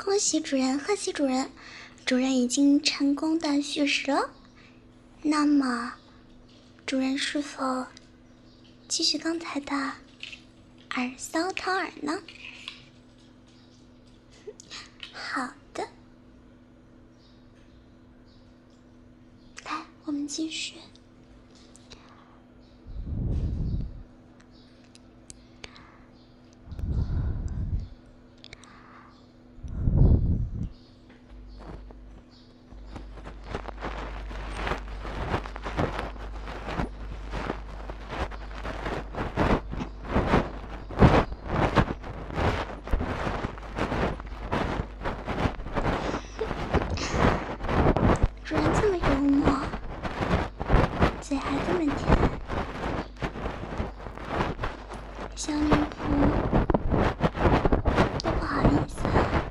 恭喜主人，贺喜主人，主人已经成功的续食了。那么，主人是否继续刚才的饵搔掏饵呢？好的，来，我们继续。主人这么幽默，嘴还这么甜，小女仆都不好意思了。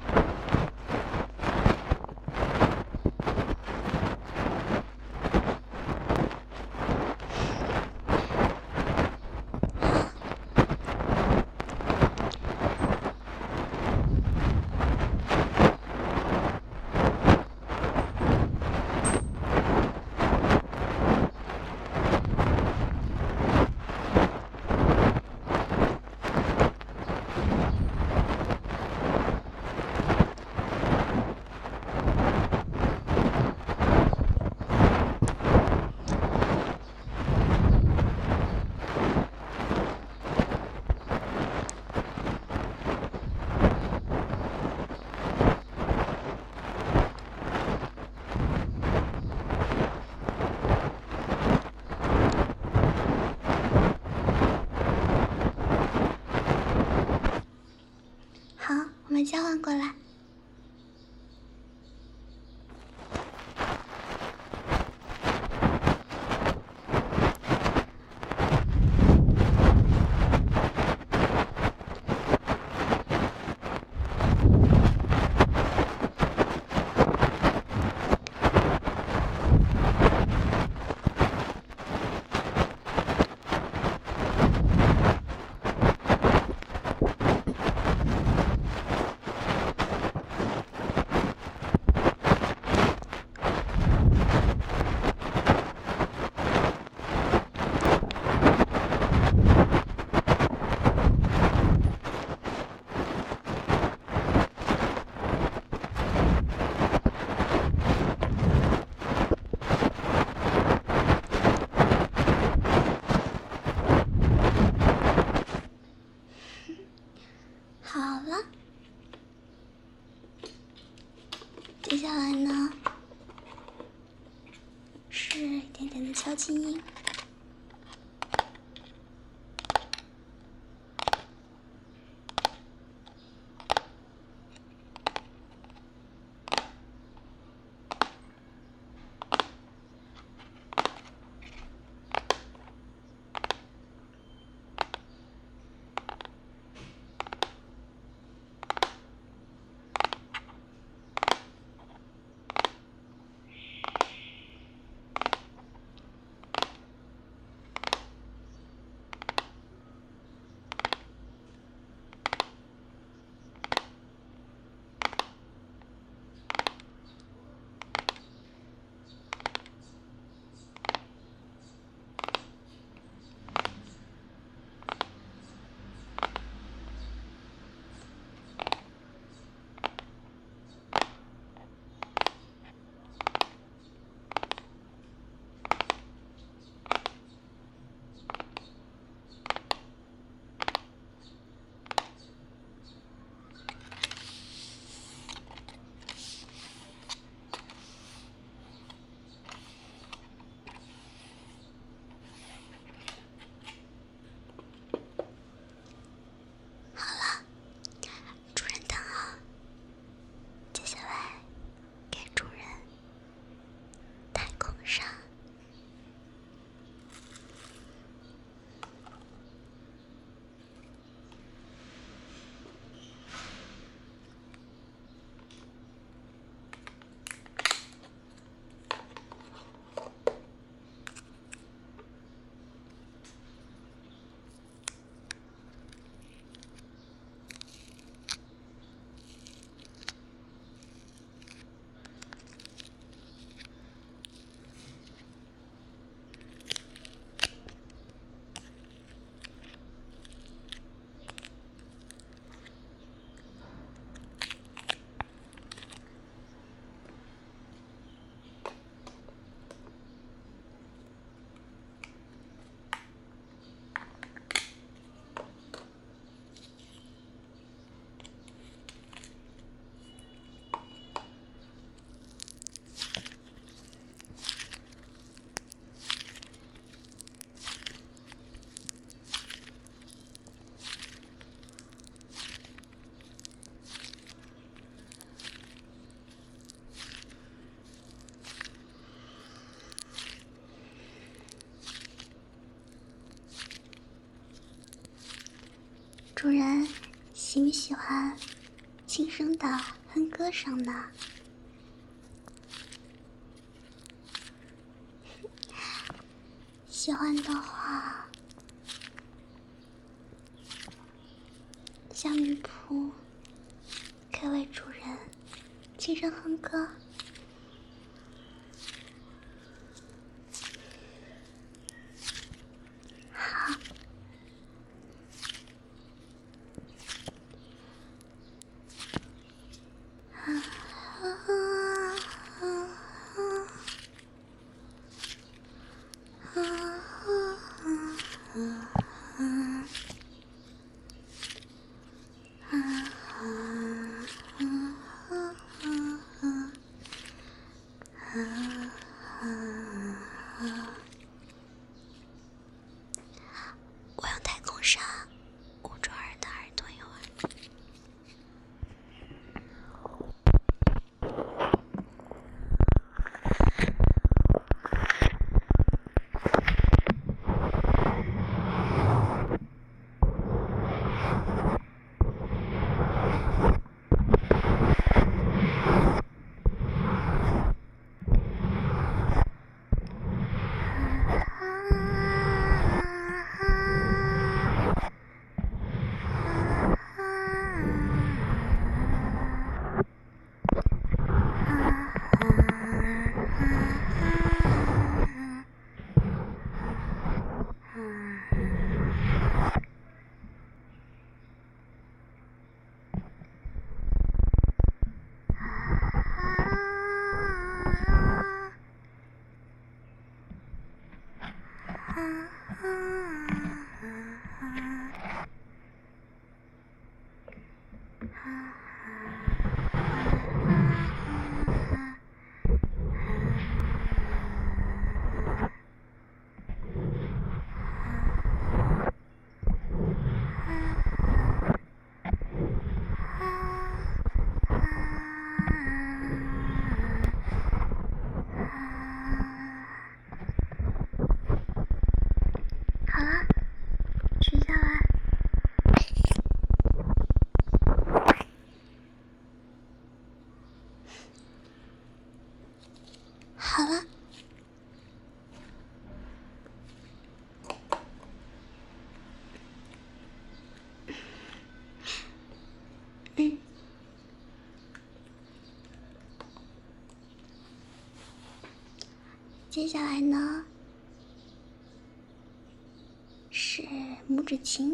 好，我们交换过来。好了，接下来呢是一点点的敲击音。 主人喜不喜欢轻声的哼歌声呢？喜欢的话，向女仆可以为主人轻声哼歌。好。我用太空纱捂住儿的耳朵一会儿。好了，取下来。好了。接下来呢是拇指琴。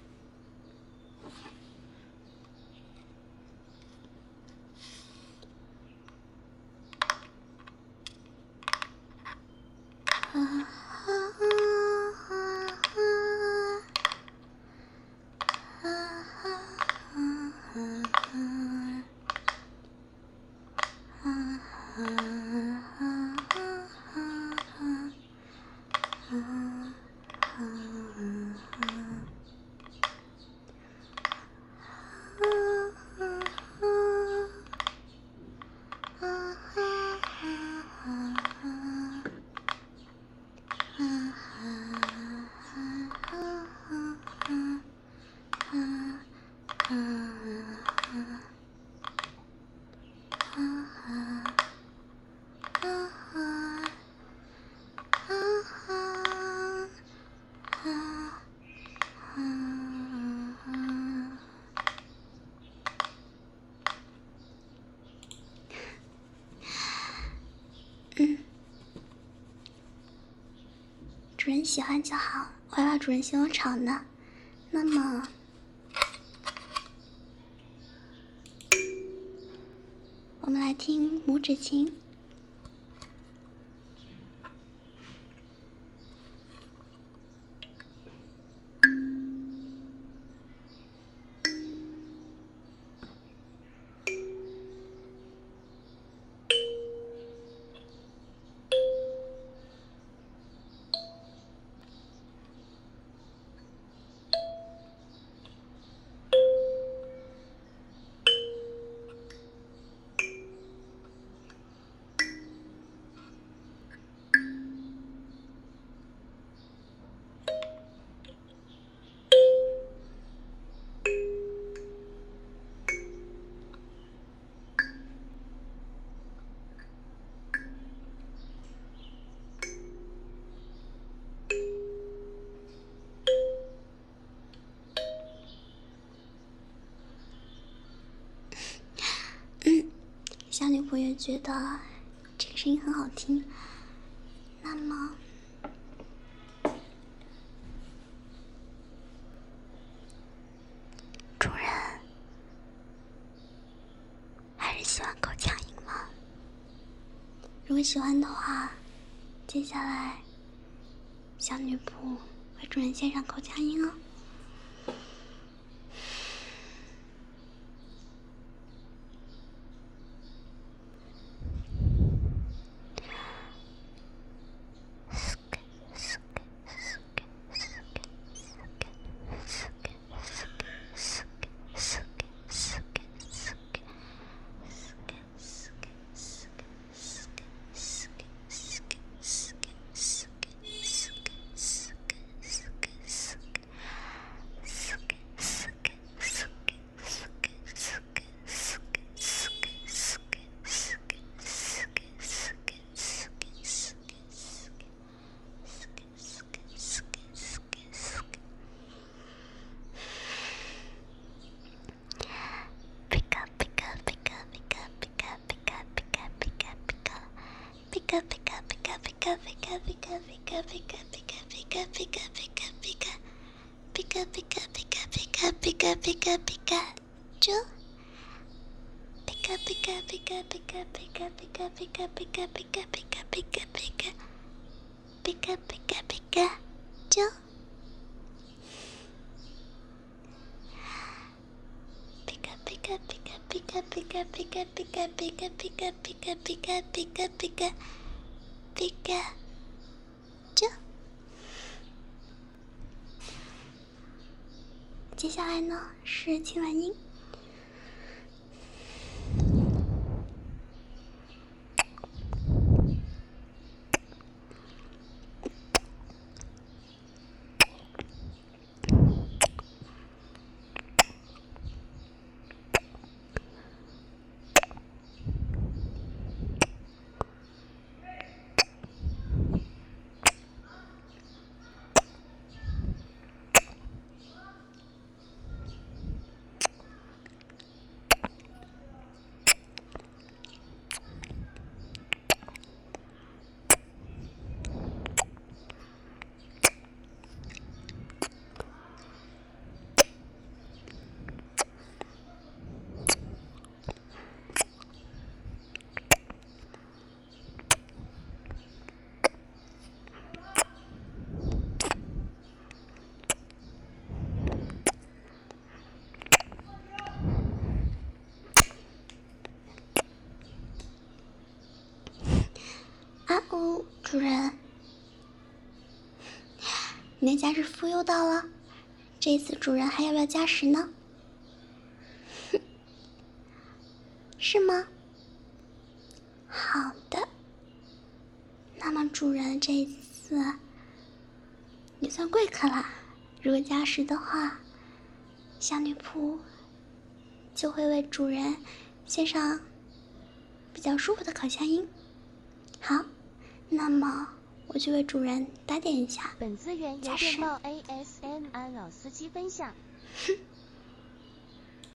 主人喜欢就好，我还怕主人嫌我吵呢。那么，我们来听拇指琴。 小女仆也觉得这个声音很好听。那么，主人还是喜欢口腔音吗？如果喜欢的话，接下来小女仆为主人献上口腔音哦。接下来呢是亲吻音。主人，你的加时服又到了，这一次主人还要不要加时呢？是吗？好的，那么主人这一次也算贵客啦。如果加时的话，小女仆就会为主人献上比较舒服的口腔音。好，那么我去为主人打点一下。 本资源由电报 ASMR 老司机分享。